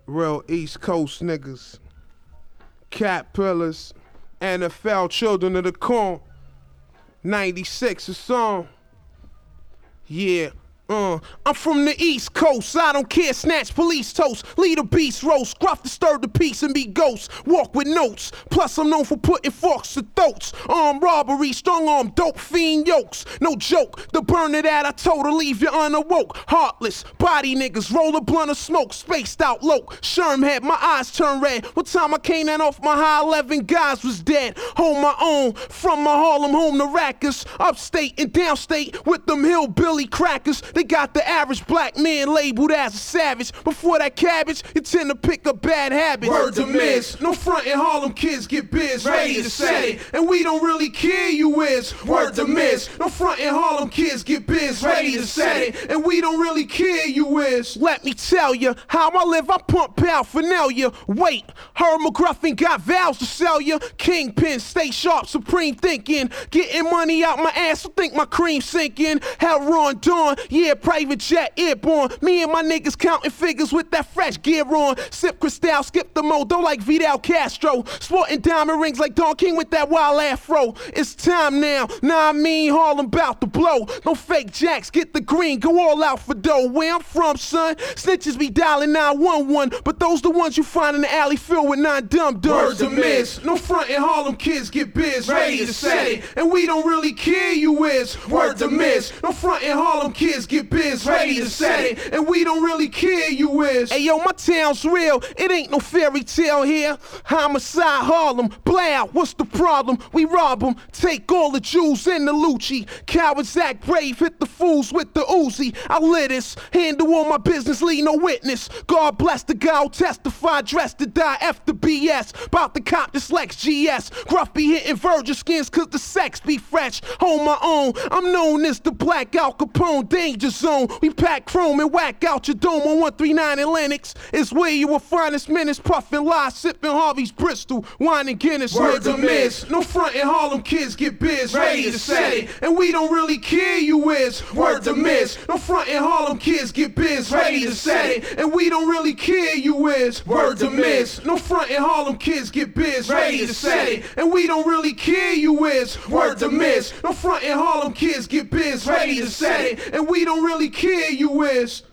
Real East Coast niggas, cat pillars, NFL children of the corn. 96 a song. Yeah. I'm from the East Coast, I don't care, snatch police toast, lead a beast roast, gruff disturb the peace and be ghosts, walk with notes, plus I'm known for putting forks to throats, armed robbery, strong arm, dope fiend yokes, no joke, the burner that I told to leave you unawoke, heartless, body niggas, roll a blunt of smoke, spaced out low, Sherm had my eyes turned red, what time I came down off my high 11 guys was dead, hold my own, from my Harlem home to Rackers, upstate and downstate with them hillbilly crackers. They got the average black man labeled as a savage. Before that cabbage, you tend to pick up bad habits. Word to miss, no frontin' Harlem kids get biz, ready to set it. And we don't really care you is. Word to miss, no frontin' Harlem kids get biz, ready to set it. And we don't really care you is. Let me tell you, how I live, I pump paraphernalia. Wait, Herb McGruffin got vows to sell you. Kingpin, stay sharp, supreme thinking. Getting money out my ass, so think my cream sinking. Hell, Ron Dawn, yeah, private jet, airborne. Me and my niggas counting figures with that fresh gear on. Sip Cristal, skip the modo like Vidal Castro. Sporting diamond rings like Don King with that wild afro. It's time now, nah I mean Harlem bout to blow. No fake jacks, get the green, go all out for dough. Where I'm from, son, snitches be dialing 911, but those the ones you find in the alley filled with 9 dumb dumbs. Word to miss, no frontin' Harlem kids get biz, ready to set it. And we don't really care you is. Word to miss, no frontin' Harlem kids get biz, ready to set it, and we don't really care you is. Hey yo, my town's real, it ain't no fairy tale here. Homicide Harlem, blow, what's the problem? We rob them, take all the Jews in the Lucci. Cowards act brave, hit the fools with the Uzi. I lit this, handle all my business, leave no witness. God bless the guy who testified, dressed to die, F the BS. About to cop this Lex GS. Gruff be hitting virgin skins cause the sex be fresh. Hold my own, I'm known as the Black Al Capone danger zone. We pack chrome and whack out your dome on 139 in Lennox. It's where you will find us minutes, puffin' lies, sippin' Harvey's Bristol, wine and Guinness. Word to miss, no frontin' Harlem kids get biz, ready to set it, and we don't really care you is. Word to miss, no frontin' Harlem kids get biz, ready to set it, and we don't really care you is. Word to miss, no frontin' Harlem kids get biz, ready to set it, and we don't really care you is. Word to miss, no frontin' Harlem kids get biz, ready to set it, and we don't really care you is.